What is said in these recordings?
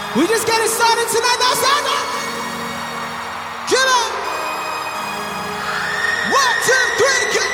We just getting started tonight, now sound up. Come on. 1, 2, 3, go.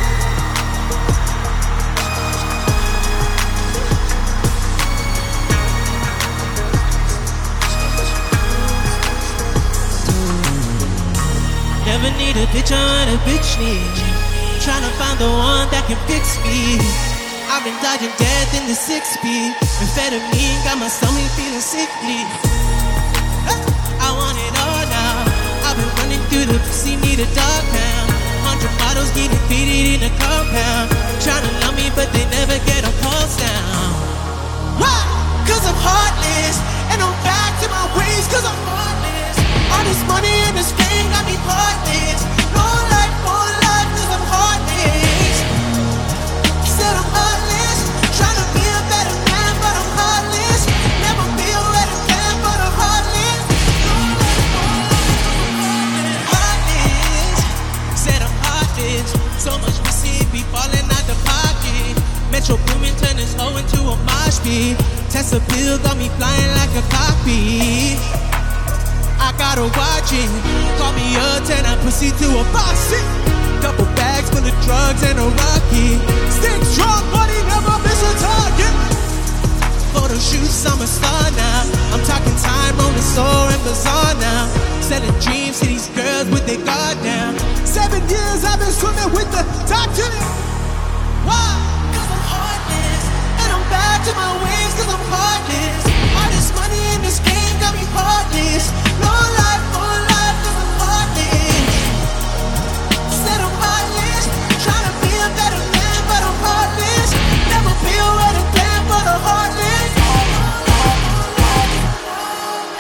Never need a bitch on a bitch need. Tryna find the one that can fix me. I've been dodging death in the 6-speed. Amphetamine got my stomach feeling sickly. I want it all now. I've been running through the pussy, need a dog pound. 100 bottles getting fitted in a compound. Tryna love me, but they never get a pulse down. Why? Cause I'm heartless. And I'm back to my ways cause I'm heartless. All this money and this fame got me heartless. No life, cause I'm heartless. Said I'm heartless. Tryna be a better man, but I'm heartless. Never be a better man, but I'm heartless. No life, heartless. Said I'm heartless. So much pussy be falling out the pocket. Metro Boomin turn this hoe into a mosh pit. Tesla pill got me flying like a cockpit. I gotta watch it. Call me up, turn that pussy to a box. Couple bags full of drugs and a rocket. Stick strong, buddy, never miss a target. Photo shoots, I'm a star now. I'm talking time on the store and bazaar now. Selling dreams to these girls with their guard down. 7 years I've been swimming with the top to it. Why?